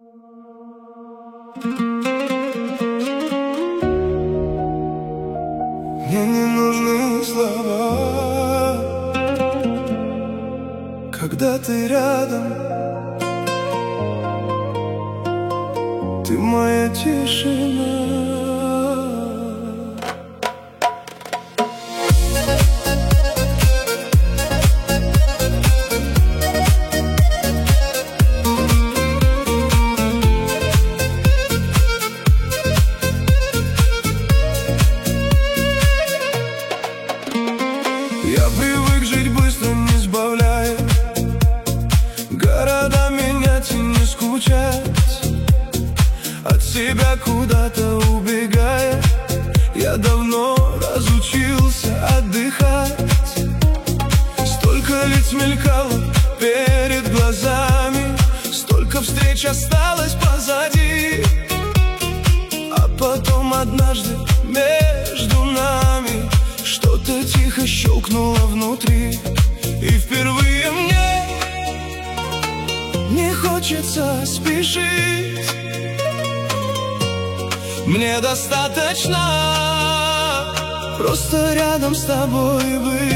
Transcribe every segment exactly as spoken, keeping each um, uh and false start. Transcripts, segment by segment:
Мне не нужны слова, когда ты рядом. Ты моя тишина. Я привык жить быстро, не сбавляя, города менять и не скучать, от себя куда-то убегая. Я давно разучился отдыхать. Столько лиц мелькало перед глазами, столько встреч осталось позади. А потом однажды между нами что-то тихо щелкнуло внутри. И впервые мне не хочется спешить. Мне достаточно просто рядом с тобой быть.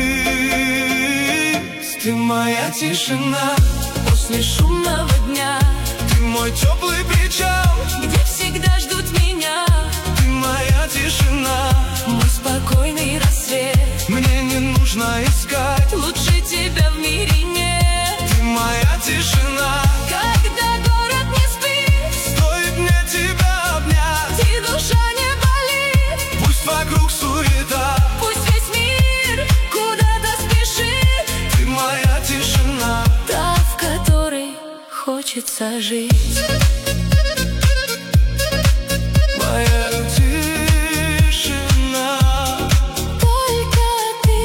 Ты моя тишина после шумного дня. Ты мой теплый причал, где всегда ждут меня. Ты моя тишина, мой спокойный рассвет. Мне не нужно искать лучше тебя в мире нет. Ты моя тишина, когда город не спит, стоит мне тебя обнять, и душа не болит. Пусть вокруг суета, пусть весь мир куда-то спешит. Ты моя тишина, та, в которой хочется жить. Моя тишина, только ты.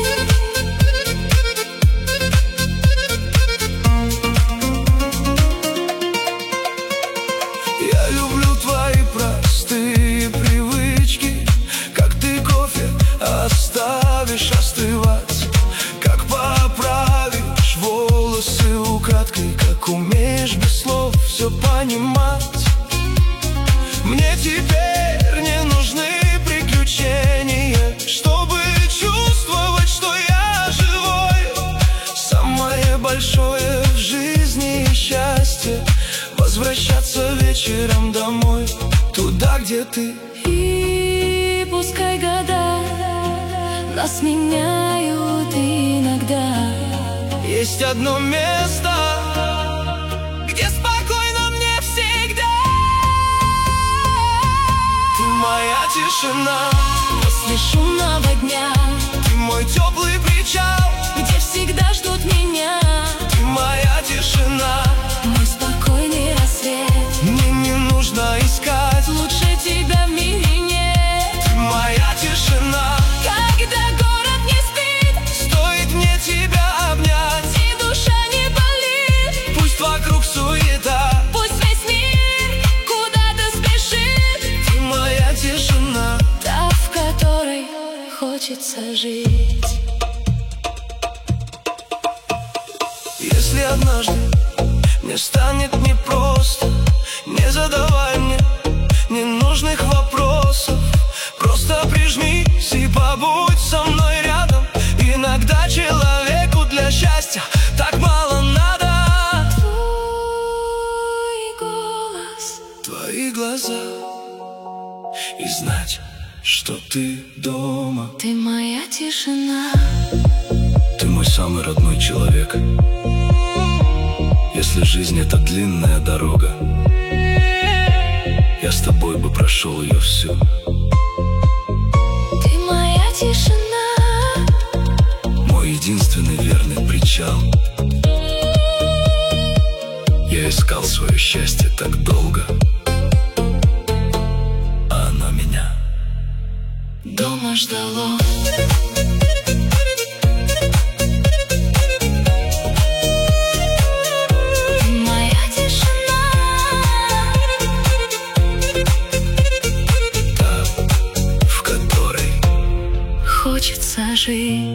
Я люблю твои простые привычки, как ты кофе оставишь остывать, как поправишь волосы украдкой, как умеешь без слов все понимать. Мне теперь не нужны приключения, чтобы чувствовать, что я живой. Самое большое в жизни счастье — возвращаться вечером домой, туда, где ты. И пускай года нас меняют иногда, Есть одно место, где спокойно мне всегда. Ты моя тишина после шумного дня. Ты мой теплый причал, где всегда ждут меня. Ты моя тишина, мой спокойный рассвет. Мне не нужно искать лучше тебя в мире нет. Ты моя тишина, когда город не спит, стоит мне тебя обнять, и душа не болит. Пусть вокруг суета, пусть весь мир куда-то спешит. Ты моя тишина, та, в которой хочется жить. Если однажды мне станет непросто, не задавай мне ненужных вопросов. Просто прижмись и побудь со мной рядом. Иногда человеку для счастья так мало надо. Твой голос, твои глаза, и знать, что ты дома. Ты моя тишина, ты мой самый родной человек. Если жизнь — это длинная дорога, я с тобой бы прошел ее всю. ты моя тишина, мой единственный верный причал. Я искал свое счастье так долго, а оно меня дома ждало. хочется жить.